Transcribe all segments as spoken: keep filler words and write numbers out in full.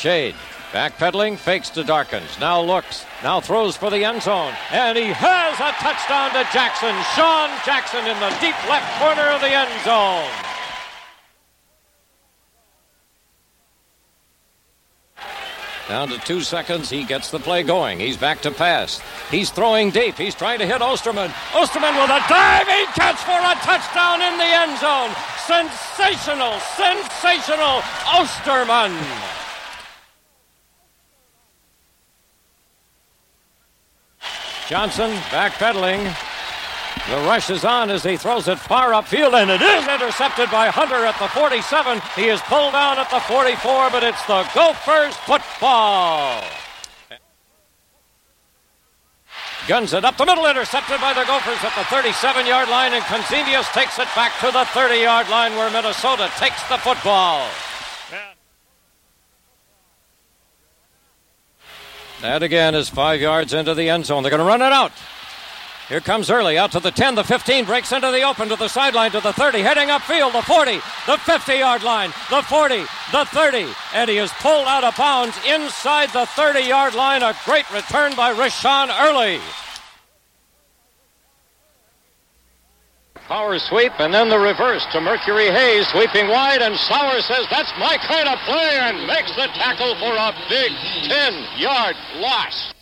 Shade, backpedaling, fakes to Darkins, now looks, now throws for the end zone, and he has a touchdown to Jackson. Sean Jackson in the deep left corner of the end zone. Down to two seconds, he gets the play going. He's back to pass. He's throwing deep. He's trying to hit Osterman. Osterman with a diving catch for a touchdown in the end zone. Sensational, sensational Osterman. Johnson backpedaling. The rush is on as he throws it far upfield, and it is intercepted by Hunter at the forty-seven. He is pulled down at the forty-four, but it's the Gophers football. Guns it up the middle, intercepted by the Gophers at the thirty-seven-yard line, and Conzemius takes it back to the thirty-yard line where Minnesota takes the football. That again is five yards into the end zone. They're going to run it out. Here comes Early out to the ten, the fifteen, breaks into the open to the sideline to the thirty, heading upfield, the forty, the fifty-yard line, the forty, the thirty, and he is pulled out of bounds inside the thirty-yard line. A great return by Rashawn Early. Power sweep, and then the reverse to Mercury Hayes, sweeping wide, and Sauer says, that's my kind of play, and makes the tackle for a big ten-yard loss.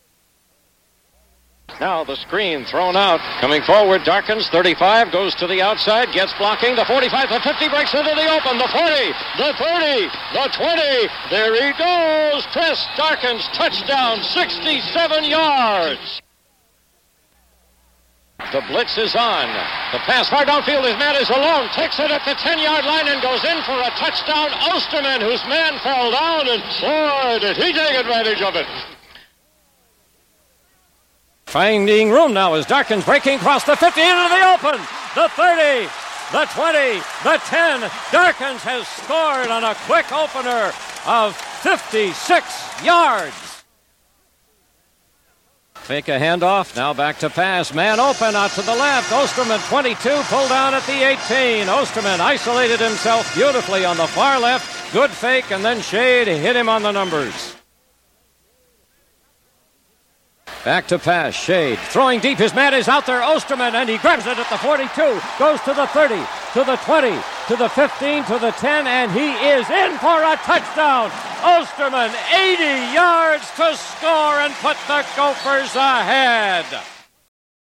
Now the screen thrown out. Coming forward, Darkins, thirty-five, goes to the outside, gets blocking. The forty-five, the fifty, breaks into the open. The forty, the thirty, the twenty. There he goes. Chris Darkins, touchdown, sixty-seven yards. The blitz is on. The pass far downfield is Matt is alone. Takes it at the ten-yard line and goes in for a touchdown. Osterman, whose man fell down, and boy, did he take advantage of it. Finding room now as Darkins breaking across the fifty into the open. The thirty, the twenty, the ten. Darkins has scored on a quick opener of fifty-six yards. Fake a handoff, now back to pass. Man open out to the left. Osterman, twenty-two, pulled down at the eighteen. Osterman isolated himself beautifully on the far left. Good fake, and then Shade hit him on the numbers. Back to pass, Shade. Throwing deep, his man is out there, Osterman, and he grabs it at the forty-two. Goes to the thirty, to the twenty, to the fifteen, to the ten, and he is in for a touchdown. Osterman, eighty yards to score and put the Gophers ahead.